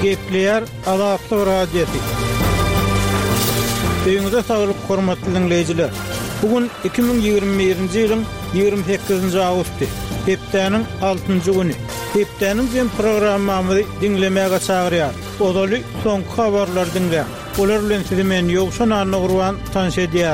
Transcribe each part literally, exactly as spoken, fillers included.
Gepleyer Azatlyk Radiosu. Öňüňizde saglyk hormatly dinleýijiler. Bugün iki bin ýygrimi birinji ýylyň ýygrimi sekizinji awgusty. Hepdeniň altynjy güni. Hepdeniň jem programmamy dinlemäge çagyrýar. Odaly soňky habarlar dinleýär. Olar bilen sizi men ýogşan anlagurwan tanış edýär.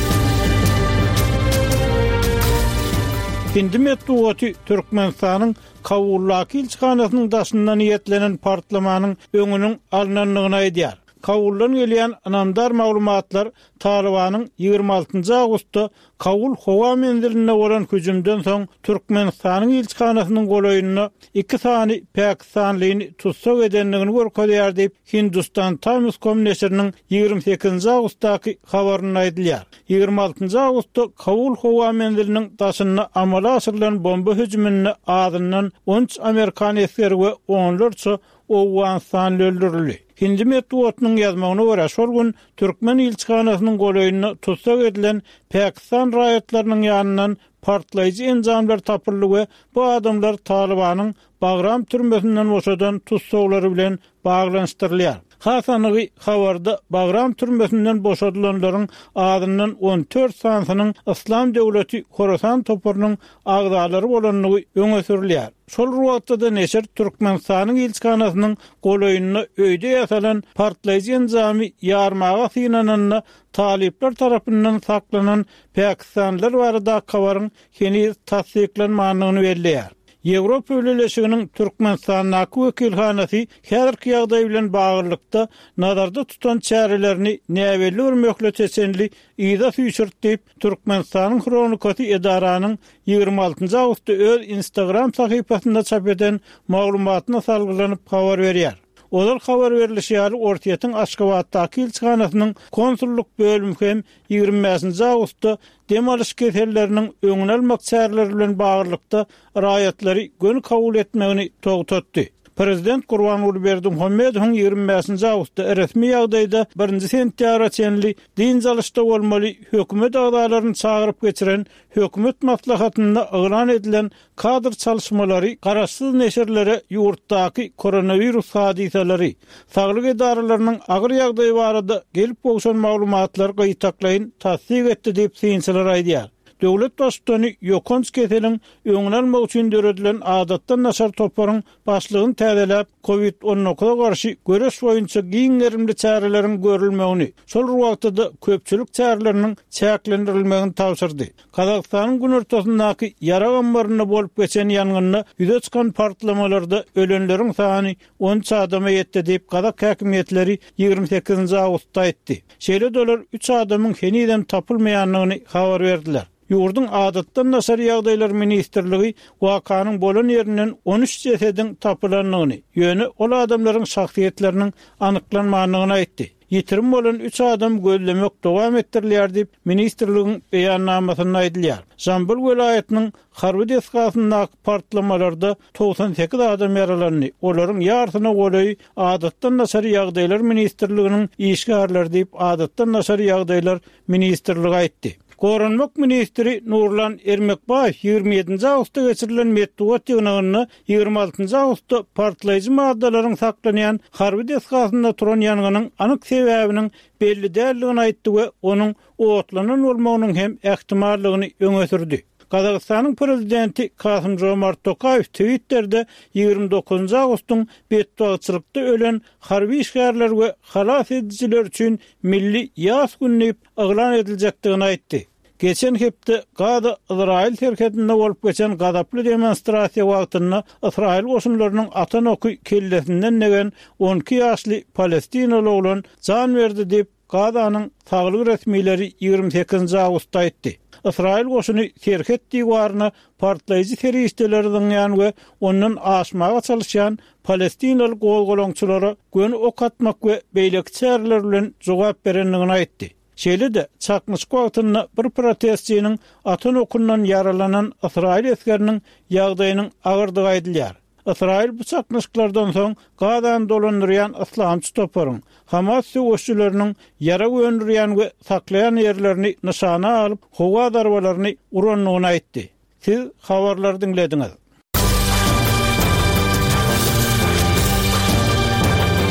Hindi metduaty Türkmenistanyň Kawullaky ilçikanasynyň daşyndan niýetlenen partlamanyň öňüniň alnanlygyna edýär. Kawuldan gelýän anamdar maglumatlar Talibanyň ýygrimi altynjy awgustda Kawul howa menziline bolan hüjümden soň Türkmenistanyň ilçikanasynyň golaýynyna iki sany Pakistanlyny tutsak edenligini görkezýär diýip Hindustan Times komnesiriniň ýygrimi sekizinji awgustdaky habaryna aýdylýar. ýygrimi altynjy awgustda Kawul howa menziliniň daşyna amala asyrylan bomba hüjümine adyndan on üç Amerikan eskeri we onlarça Owganistany öldürildi. Hindi metduatynyň ýazmagyna görä şol gün Türkmen ilçikanasynyň golaýynyna tutsak edilen Pakistan raýatlarynyň ýanyndan partlaýjy enjamlar tapyldy we bu adamlar Talibanyň Bagram türmesinden boşadan tutsaklary bilen baglanyşdyrylýar. Hasanygy habarda Bagram türmesinden boşadylanlaryň adyndan on dört sansynyň Islam döwleti Horasan topurynyň agdalary bolanlygy öňe sürilýär. Şol wagtda neşer Türkmenistanyň ilçikanasynyň golaýynyna öýde ýasalan partlaýjy enjamy ýarmaga synanyna talipler tarapyndan saklanan Pakistanlylar barada habaryň heniz tasdiklenmanyny belläýär. Ýewropa Birleşiginiň Türkmenistanyň wekilhanasy häzirki ýagdaý bilen baglykda nazarda tutan çärelerini näwelli bir möhletçenli ýa-da süýçürtip Türkmenistanyň Kronikasy edaranyň ýygrimi altynjy awgustda öz Instagram sahypasynda çap eden maglumatyna salgylanyp habar berýär. Olar habar berilişi Ortiýatyň Aşgabatdaky ilçikanasynyň konsulluk bölümi hem ýygrimi beşinji awgustda demalyş keselleriniň öňüne almak çäreleri bilen baglykda raýatlary göni kabul etmegini togtatdy. Prezident Gurbanuly Berdimuhammedowyň ýygrimi beşinji awgustda resmi ýagdaýda birinji sentýabra çenli din jalışda bolmaly hökümet agdalaryny çagyryp geçiren hökümet maslahatyna elan edilen kadr çalışmalary garaşsyz neşerlere ýurtdaky koronavirus hadiseleri, saglyk edaralarynyň agyr ýagdaýy barada gelip bolşan maglumatlar gaýtaklaýyn tasdik etdi diýip synçylar aýdýar. Döwlet başçyny ýokons keseliň öňüne almak üçin döredilen adatdan naşar toparyň başlygyny täzelep covid on dokuza garşy göreş boýunça giňerimli çärelerin görülmegini, şol wagtda köpçülik çäreleriniň çäklendirilmegini tawsyrdy. Kazakstanyň gün ortasyndaky ýara gambaryna bolup geçen ýangynda ýüze çykan partlamalarda ölenleriň sany on üç adama ýetdi diýip Kazak häkimetleri ýygrimi sekizinji awgustda aýtdy. Şeýle dolar üç adamyň heniden tapylmaýanlygyny habar berdiler. Ýurdun adatdan naşar ýagdaýlar ministrligi wakanyň bolan ýerinden on üç jesediň tapylanlygyny, ýöne ol adamlaryň şahsiýetleriniň anyklanmanyny aýtdy. Ýitirim bolan üç adam gözlemek dowam etdirilýär diýip ministrligiň beýannamasyna aýdylýar. Jambul welaýatynyň Harby desgasyndaky partlamalarda doksan sekiz adam ýaralandy. Olaryň ýarsyna golaý adatdan naşar ýagdaýlar ministrliginiň işgärleri diýip adatdan naşar ýagdaýlar ministrligi aýtdy. Goranmak ministri Nurlan Ermekbaýew ýygrimi ýedinji awgustda geçirilen metduat ýygynyny ýygrimi altynjy awgustda partlaýjy maddalaryň saklanýan harby desgasynda turan ýanganyň anyk sebäbiniň belli däldigini aýtdy we onuň otlanan bolmagynyň hem ähtimallygyny öňe sürdi. Kazakstanyň prezidenti Kasym-Jomart Tokaýew Twitter'de ýygrimi dokuzunjy awgustdyň betduatçylykda ölen harby işgärler we halas edijiler üçin milli ýaz gününi elan ediljekdigini aýtdy. Geçen hepde Gaza İsrail terketinde bolup geçen gadaply demonstrasiýa wagtynda İsrail goşunlarynyň atan oky kellesinden negen on iki ýaşly Palestinaly oglan jan berdi diýip Gazanyň saglyk resmileri ýygrimi sekizinji awgustda aýtdy. İsrail goşuny terket diýwaryna partlaýjy teristlerden ýan we ondan aşmaga çalışýan Palestinaly gol-golaňçylary göni ok atmak we beýleki çäreler bilen jogap berenligini aýtdy. Şeýle-de çakmyş wagtynda bir protestçiniň atan okundan yaralanan İsrail eskeriniň ýagdaýynyň agyrdygy aýdylýar. İsrail bu çakmyşlardan soň Gazany dolandyrýan islamçy toparyň Hamas söwüşçüleriniň ýara göndürýän we saklaýan ýerlerini nişana alyp howa darbalaryny uranlygyny aýtdy. Siz habarlary dinlediňiz.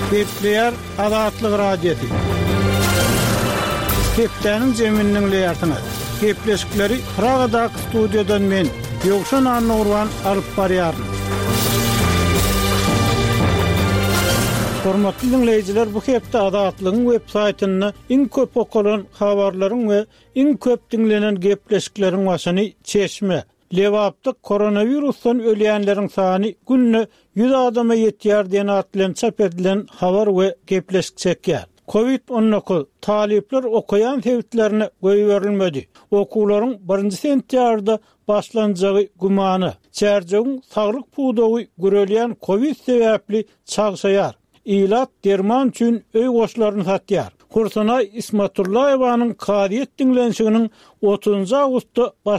Gepleyer Azatlyk radiosi. Geplerin zeminiň leýartyna. Gepleşikleri Pragadak studiodan men Ýogşan Annurwan alyp barýaryn. Hormatly dinleýijiler, bu hepde Azatlygyň web saýtyny iň köp okulan habarlaryň we iň köp dinlenen gepleşikleriň başyny çeşme. Lewapdyk koronavirusdan ölýänleriň sany günne yüz adama ýetýär diýen atlan çap edilen habar we gepleşik çekýär. covid on dokuz talipler okuyan sebäplerini goýuberilmedi. Okuwlaryň birinji sentýarda başlanjagy gumany, çärjegiň saglyk puwdagy görelýän covid sebäpli çagşaýar. İlat derman üçin öý goşlaryny satýar. Kursana İsmatullaýewanyň kadiýet dinlenşiginiň otuzunçy awgustda